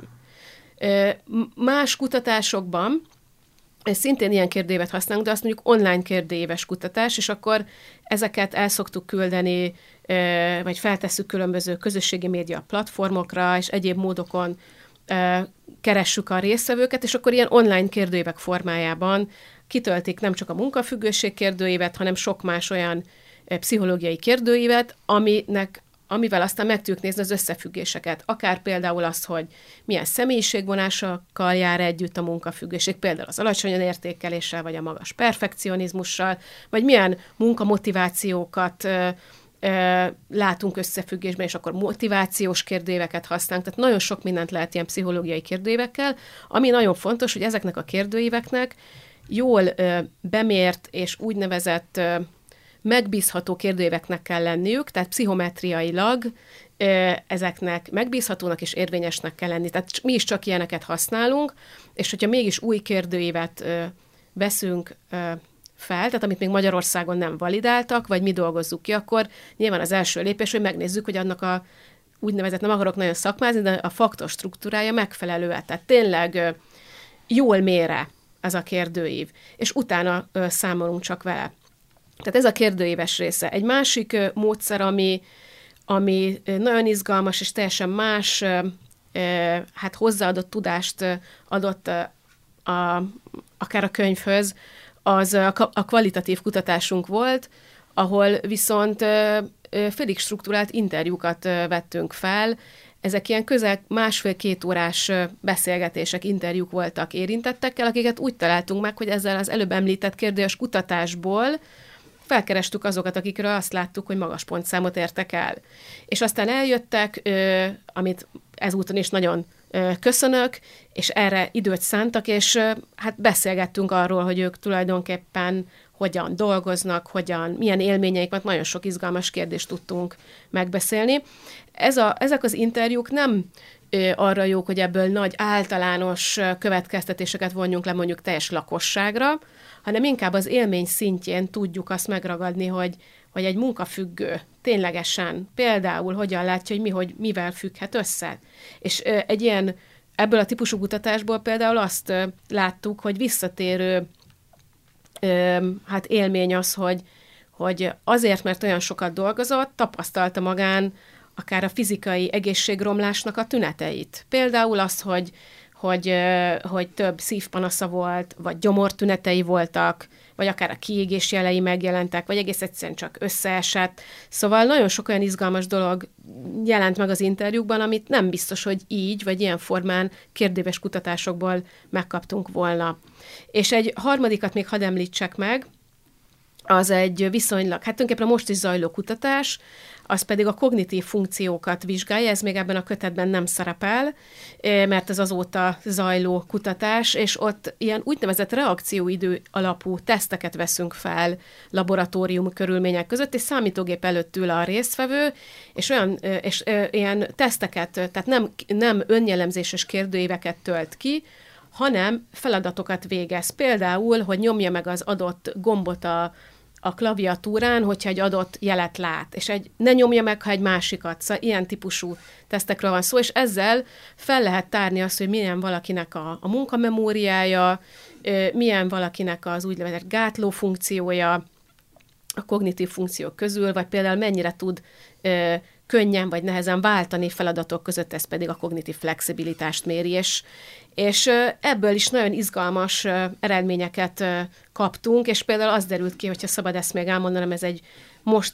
Más kutatásokban szintén ilyen kérdőívet használunk, de azt mondjuk online kérdőíves kutatás, és akkor ezeket el szoktuk küldeni, vagy feltesszük különböző közösségi média platformokra, és egyéb módokon keressük a résztvevőket, és akkor ilyen online kérdőívek formájában kitöltik nem csak a munkafüggőség kérdőívet, hanem sok más olyan pszichológiai kérdőívet, aminek amivel aztán meg tudjuk nézni az összefüggéseket. Akár például az, hogy milyen személyiségvonásokkal jár együtt a munkafüggőség, például az alacsony értékeléssel, vagy a magas perfekcionizmussal, vagy milyen munkamotivációkat ö, ö, látunk összefüggésben, és akkor motivációs kérdőíveket használunk. Tehát nagyon sok mindent lehet ilyen pszichológiai kérdőívekkel, ami nagyon fontos, hogy ezeknek a kérdőíveknek jól ö, bemért és úgynevezett ö, megbízható kérdőíveknek kell lenniük, tehát pszichometriailag ö, ezeknek megbízhatónak és érvényesnek kell lenni. Tehát mi is csak ilyeneket használunk, és hogyha mégis új kérdőívet ö, veszünk ö, fel, tehát amit még Magyarországon nem validáltak, vagy mi dolgozzuk ki, akkor nyilván az első lépés, hogy megnézzük, hogy annak a úgynevezett, nem akarok nagyon szakmázni, de a faktor struktúrája megfelelő, tehát tényleg jól mére ez a kérdőív, és utána számolunk csak vele. Tehát ez a kérdőíves része. Egy másik módszer, ami, ami nagyon izgalmas, és teljesen más, hát hozzáadott tudást adott a, akár a könyvhöz, az a, a kvalitatív kutatásunk volt, ahol viszont félig struktúrált interjúkat vettünk fel. Ezek ilyen közel másfél-két órás beszélgetések, interjúk voltak érintettekkel, akiket úgy találtunk meg, hogy ezzel az előbb említett kérdős kutatásból felkerestük azokat, akikről azt láttuk, hogy magas pontszámot értek el. És aztán eljöttek, amit ezúton is nagyon köszönök, és erre időt szántak, és hát beszélgettünk arról, hogy ők tulajdonképpen hogyan dolgoznak, hogyan, milyen élményeik, mert nagyon sok izgalmas kérdést tudtunk megbeszélni. Ez a, ezek az interjúk nem ö, arra jók, hogy ebből nagy általános következtetéseket vonjunk le mondjuk teljes lakosságra, hanem inkább az élmény szintjén tudjuk azt megragadni, hogy, hogy egy munkafüggő ténylegesen például hogyan látja, hogy mi, hogy mivel függhet össze. És ö, egy ilyen, ebből a típusú kutatásból például azt ö, láttuk, hogy visszatérő hát élmény az, hogy, hogy azért, mert olyan sokat dolgozott, tapasztalta magán akár a fizikai egészségromlásnak a tüneteit. Például az, hogy, hogy, hogy több szívpanasza volt, vagy gyomortünetei voltak, vagy akár a kiégés jelei megjelentek, vagy egész egyszerűen csak összeesett. Szóval nagyon sok olyan izgalmas dolog jelent meg az interjúkban, amit nem biztos, hogy így, vagy ilyen formán kérdéves kutatásokból megkaptunk volna. És egy harmadikat még hadd említsek meg, az egy viszonylag, hát tulajdonképpen most is zajló kutatás, az pedig a kognitív funkciókat vizsgálja, ez még ebben a kötetben nem szerepel, mert ez azóta zajló kutatás, és ott ilyen úgynevezett reakcióidő alapú teszteket veszünk fel laboratórium körülmények között, és számítógép előtt ül a résztvevő, és olyan és ilyen teszteket, tehát nem, nem önjellemzéses kérdőíveket tölt ki, hanem feladatokat végez. Például, hogy nyomja meg az adott gombot a a klaviatúrán, hogyha egy adott jelet lát, és egy, ne nyomja meg, ha egy másikat. Szóval ilyen típusú tesztekről van szó, és ezzel fel lehet tárni azt, hogy milyen valakinek a, a munkamemóriája, milyen valakinek az úgynevezett gátló funkciója a kognitív funkciók közül, vagy például mennyire tud ö, könnyen vagy nehezen váltani feladatok között, ez pedig a kognitív flexibilitást méri, és, és ebből is nagyon izgalmas eredményeket kaptunk, és például az derült ki, hogyha szabad ezt még elmondanom, ez egy most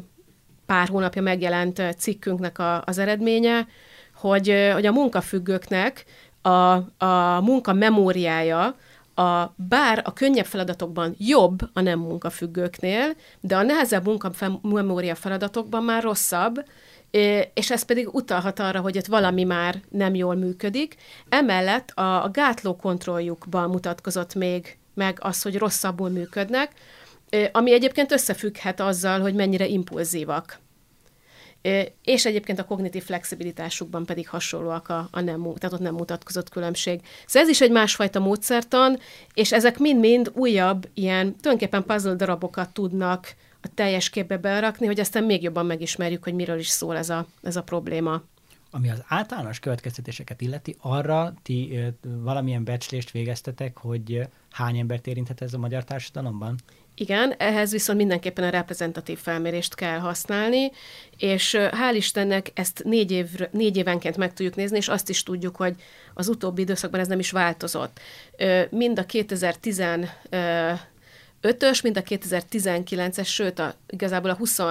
pár hónapja megjelent cikkünknek a, az eredménye, hogy, hogy a munkafüggőknek a, a munka memóriája, a, bár a könnyebb feladatokban jobb a nem munkafüggőknél, de a nehezebb munkamemória feladatokban már rosszabb, és ez pedig utalhat arra, hogy ott valami már nem jól működik. Emellett a, a gátló kontrolljukban mutatkozott még meg az, hogy rosszabbul működnek, ami egyébként összefügghet azzal, hogy mennyire impulzívak. És egyébként a kognitív flexibilitásukban pedig hasonlóak a, a nem, tehát ott nem mutatkozott különbség. Szóval ez is egy másfajta módszertan, és ezek mind-mind újabb ilyen tulajdonképpen puzzle darabokat tudnak a teljes képbe berakni, hogy aztán még jobban megismerjük, hogy miről is szól ez a, ez a probléma. Ami az általános következtetéseket illeti, arra ti ö, valamilyen becslést végeztetek, hogy hány embert érinthet ez a magyar társadalomban? Igen, ehhez viszont mindenképpen a reprezentatív felmérést kell használni, és hál' Istennek ezt négy, év, négy évenként meg tudjuk nézni, és azt is tudjuk, hogy az utóbbi időszakban ez nem is változott. Mind a kétezer-tizenötös, mind a kétezer-tizenkilences, sőt, a, igazából a húsz,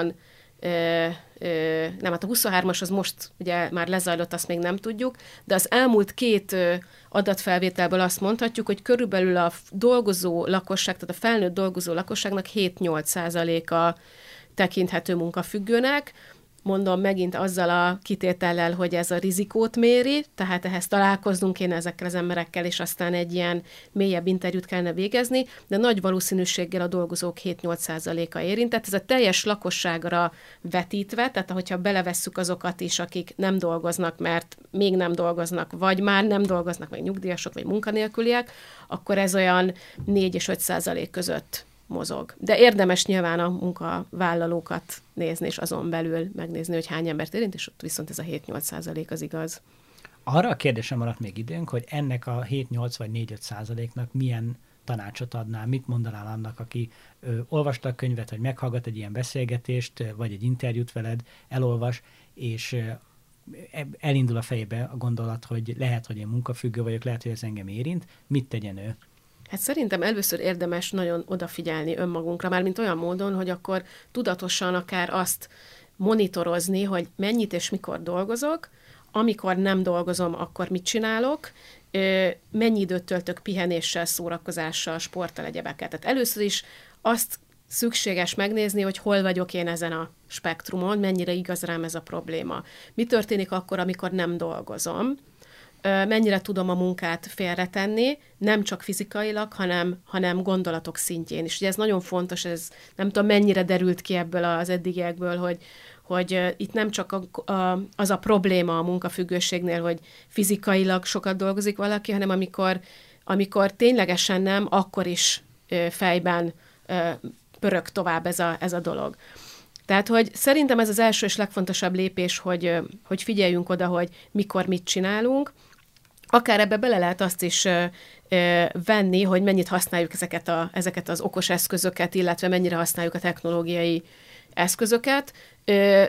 nem, hát a huszonhármas az most ugye már lezajlott, azt még nem tudjuk, de az elmúlt két adatfelvételből azt mondhatjuk, hogy körülbelül a dolgozó lakosság, tehát a felnőtt dolgozó lakosságnak hét-nyolc százaléka tekinthető munkafüggőnek. Mondom megint azzal a kitétellel, hogy ez a rizikót méri, tehát ehhez találkoznunk kéne ezekkel az emberekkel, és aztán egy ilyen mélyebb interjút kellene végezni, de nagy valószínűséggel a dolgozók hét-nyolc százaléka érintett. Ez a teljes lakosságra vetítve, tehát ahogyha belevesszük azokat is, akik nem dolgoznak, mert még nem dolgoznak, vagy már nem dolgoznak, vagy nyugdíjasok, vagy munkanélküliek, akkor ez olyan négy és öt százalék között mozog. De érdemes nyilván a munkavállalókat nézni, és azon belül megnézni, hogy hány embert érint, és ott viszont ez a hét-nyolc százalék az igaz. Arra a kérdésem maradt még időnk, hogy ennek a hét-nyolc vagy négy-öt százaléknak milyen tanácsot adnál, mit mondanál annak, aki ö, olvasta a könyvet, vagy meghallgat egy ilyen beszélgetést, vagy egy interjút veled, elolvas, és ö, elindul a fejébe a gondolat, hogy lehet, hogy én munkafüggő vagyok, lehet, hogy ez engem érint, mit tegyen ő? Hát szerintem először érdemes nagyon odafigyelni önmagunkra, mármint olyan módon, hogy akkor tudatosan akár azt monitorozni, hogy mennyit és mikor dolgozok, amikor nem dolgozom, akkor mit csinálok, mennyi időt töltök pihenéssel, szórakozással, sporttal, egyebekkel. Tehát először is azt szükséges megnézni, hogy hol vagyok én ezen a spektrumon, mennyire igaz rám ez a probléma. Mi történik akkor, amikor nem dolgozom, mennyire tudom a munkát félretenni, nem csak fizikailag, hanem, hanem gondolatok szintjén is. Ugye ez nagyon fontos, ez nem tudom, mennyire derült ki ebből az eddigiekből, hogy, hogy itt nem csak a, a, az a probléma a munkafüggőségnél, hogy fizikailag sokat dolgozik valaki, hanem amikor, amikor ténylegesen nem, akkor is fejben pörög tovább ez a, ez a dolog. Tehát, hogy szerintem ez az első és legfontosabb lépés, hogy, hogy figyeljünk oda, hogy mikor mit csinálunk. Akár ebbe bele lehet azt is ö, ö, venni, hogy mennyit használjuk ezeket, a, ezeket az okos eszközöket, illetve mennyire használjuk a technológiai eszközöket, ö,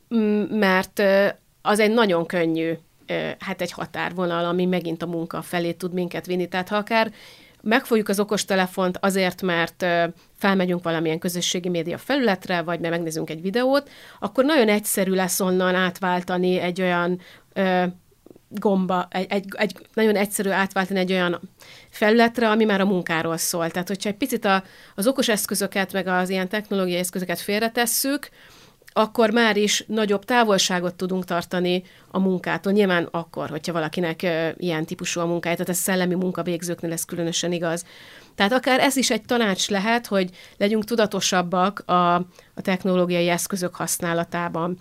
mert ö, az egy nagyon könnyű, ö, hát egy határvonal, ami megint a munka felé tud minket vinni. Tehát ha akár megfogjuk az okostelefont azért, mert ö, felmegyünk valamilyen közösségi média felületre, vagy mert megnézünk egy videót, akkor nagyon egyszerű lesz onnan átváltani egy olyan ö, gomba, egy, egy, egy nagyon egyszerű átváltani egy olyan felületre, ami már a munkáról szól. Tehát, hogyha egy picit a, az okos eszközöket, meg az ilyen technológiai eszközöket félretesszük, akkor már is nagyobb távolságot tudunk tartani a munkától. Nyilván akkor, hogyha valakinek ö, ilyen típusú a munkája, tehát ez szellemi munkavégzőknél ez különösen igaz. Tehát akár ez is egy tanács lehet, hogy legyünk tudatosabbak a, a technológiai eszközök használatában.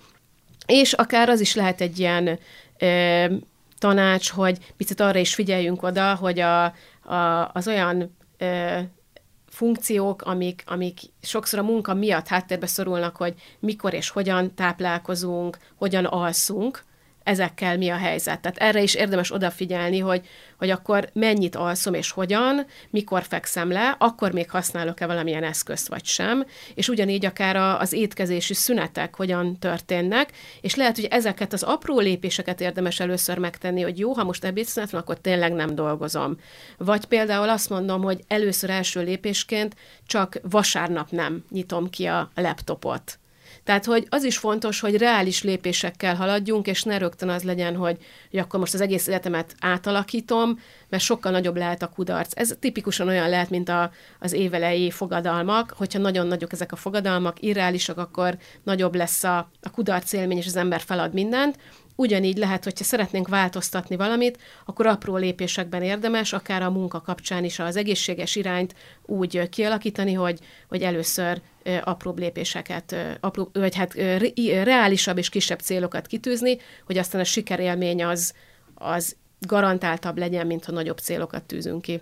És akár az is lehet egy ilyen ö, tanács, hogy picit arra is figyeljünk oda, hogy a, a, az olyan ö, funkciók, amik, amik sokszor a munka miatt háttérbe szorulnak, hogy mikor és hogyan táplálkozunk, hogyan alszunk, ezekkel mi a helyzet. Tehát erre is érdemes odafigyelni, hogy, hogy akkor mennyit alszom és hogyan, mikor fekszem le, akkor még használok-e valamilyen eszközt vagy sem, és ugyanígy akár a, az étkezési szünetek hogyan történnek, és lehet, hogy ezeket az apró lépéseket érdemes először megtenni, hogy jó, ha most ebédszünet van, akkor tényleg nem dolgozom. Vagy például azt mondom, hogy először első lépésként csak vasárnap nem nyitom ki a laptopot. Tehát, hogy az is fontos, hogy reális lépésekkel haladjunk, és ne rögtön az legyen, hogy, hogy akkor most az egész életemet átalakítom, mert sokkal nagyobb lehet a kudarc. Ez tipikusan olyan lehet, mint a, az évelei fogadalmak, hogyha nagyon nagyok ezek a fogadalmak, irreálisak, akkor nagyobb lesz a, a kudarc élmény, és az ember felad mindent. Ugyanígy lehet, hogyha szeretnénk változtatni valamit, akkor apró lépésekben érdemes, akár a munka kapcsán is az egészséges irányt úgy kialakítani, hogy, hogy először apróbb lépéseket, apró, vagy hát reálisabb és kisebb célokat kitűzni, hogy aztán a sikerélmény az, az garantáltabb legyen, mint ha nagyobb célokat tűzünk ki.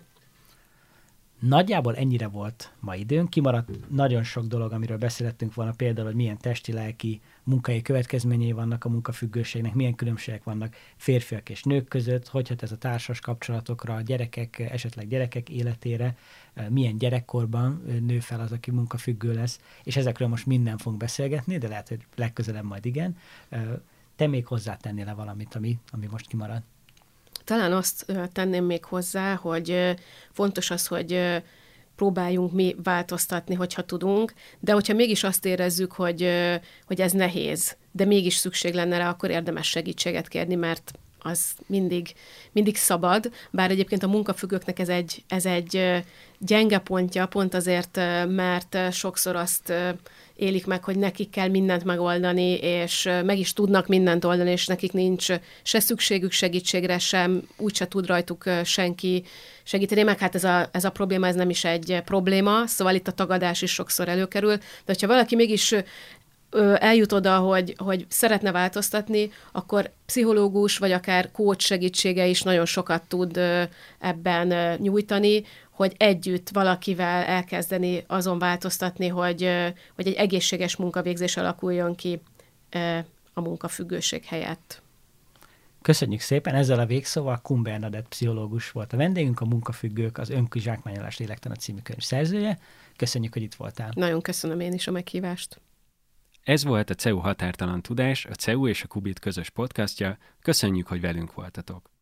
Nagyjából ennyire volt ma időnk, kimaradt nagyon sok dolog, amiről beszéltünk volna, például, hogy milyen testi-lelki munkai következményei vannak a munkafüggőségnek, milyen különbségek vannak férfiak és nők között, hogy hat ez a társas kapcsolatokra, a gyerekek, esetleg gyerekek életére, milyen gyerekkorban nő fel az, aki munkafüggő lesz, és ezekről most minden fogunk beszélgetni, de lehet, hogy legközelebb majd igen. Te még hozzátennél-e valamit, ami, ami most kimaradt? Talán azt tenném még hozzá, hogy fontos az, hogy próbáljunk mi változtatni, hogyha tudunk, de hogyha mégis azt érezzük, hogy, hogy ez nehéz, de mégis szükség lenne rá, akkor érdemes segítséget kérni, mert az mindig, mindig szabad, bár egyébként a munkafüggőknek ez egy, ez egy gyenge pontja, pont azért, mert sokszor azt élik meg, hogy nekik kell mindent megoldani, és meg is tudnak mindent oldani, és nekik nincs se szükségük segítségre, sem úgyse tud rajtuk senki segíteni, meg hát ez a, ez a probléma, ez nem is egy probléma, szóval itt a tagadás is sokszor előkerül, de hogyha valaki mégis eljut oda, hogy, hogy szeretne változtatni, akkor pszichológus vagy akár coach segítsége is nagyon sokat tud ebben nyújtani, hogy együtt valakivel elkezdeni azon változtatni, hogy, hogy egy egészséges munkavégzés alakuljon ki a munkafüggőség helyett. Köszönjük szépen, ezzel a végszóval Kun Bernadett pszichológus volt a vendégünk, a Munkafüggők, az Önkizsákmányolás lélektana című könyv szerzője. Köszönjük, hogy itt voltál. Nagyon köszönöm én is a meghívást. Ez volt a cé e u Határtalan Tudás, a cé e u és a Kubit közös podcastja. Köszönjük, hogy velünk voltatok.